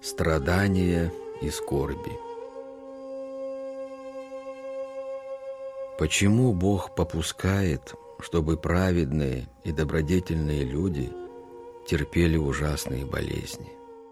Страдания и скорби. Почему Бог попускает, чтобы праведные и добродетельные люди терпели ужасные болезни?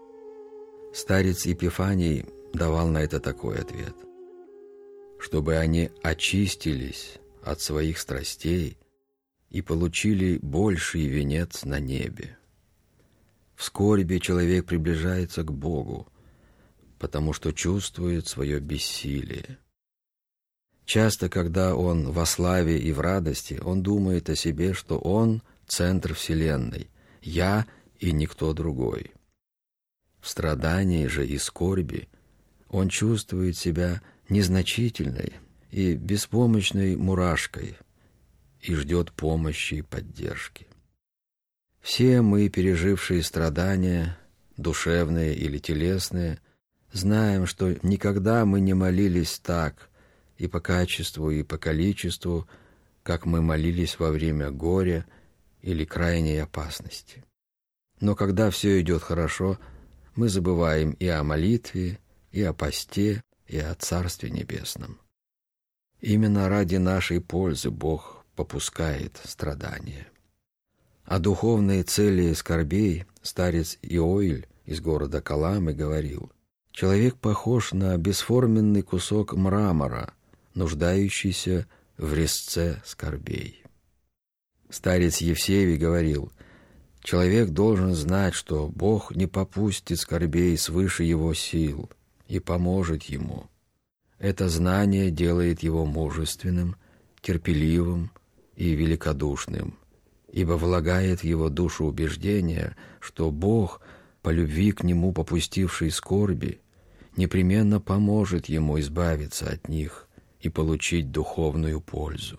Старец Епифаний давал на это такой ответ: чтобы они очистились от своих страстей и получили больший венец на небе. В скорби человек приближается к Богу, потому что чувствует свое бессилие. Часто, когда он во славе и в радости, он думает о себе, что он — центр вселенной, я и никто другой. В страдании же и скорби он чувствует себя незначительной и беспомощной мурашкой и ждет помощи и поддержки. Все мы, пережившие страдания, душевные или телесные, знаем, что никогда мы не молились так и по качеству, и по количеству, как мы молились во время горя или крайней опасности. Но когда все идет хорошо, мы забываем и о молитве, и о посте, и о Царстве Небесном. Именно ради нашей пользы Бог попускает страдания. О духовной цели скорбей старец Иоиль из города Каламы говорил: «Человек похож на бесформенный кусок мрамора, нуждающийся в резце скорбей». Старец Евсевий говорил: «Человек должен знать, что Бог не попустит скорбей свыше его сил и поможет ему. Это знание делает его мужественным, терпеливым и великодушным, ибо влагает в его душу убеждение, что Бог, по любви к нему попустивший скорби, непременно поможет ему избавиться от них и получить духовную пользу».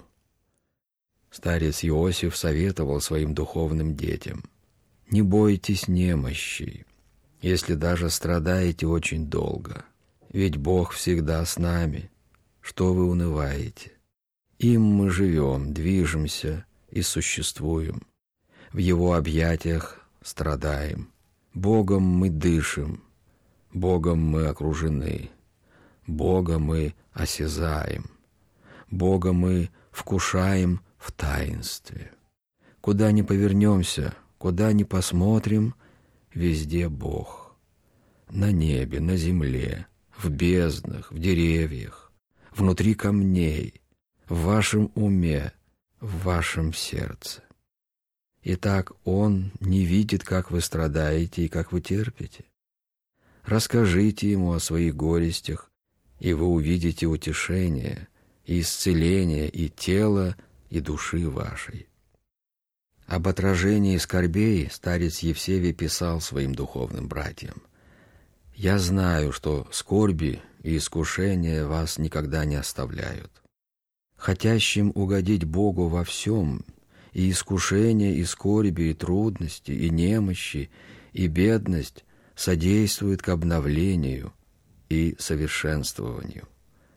Старец Иосиф советовал своим духовным детям: «Не бойтесь немощи, если даже страдаете очень долго, ведь Бог всегда с нами. Что вы унываете? Им мы живем, движемся и существуем. В Его объятиях страдаем. Богом мы дышим, Богом мы окружены, Бога мы осязаем, Бога мы вкушаем в таинстве. Куда ни повернемся, куда ни посмотрим, везде Бог. На небе, на земле, в безднах, в деревьях, внутри камней, в вашем уме, в вашем сердце. Итак, Он не видит, как вы страдаете и как вы терпите. Расскажите Ему о своих горестях, и вы увидите утешение и исцеление и тела, и души вашей». Об отражении скорбей старец Евсевий писал своим духовным братьям: «Я знаю, что скорби и искушения вас никогда не оставляют. Хотящим угодить Богу во всем, и искушения, и скорби, и трудности, и немощи, и бедность содействуют к обновлению и совершенствованию.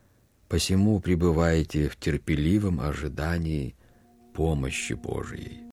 Посему пребывайте в терпеливом ожидании помощи Божией».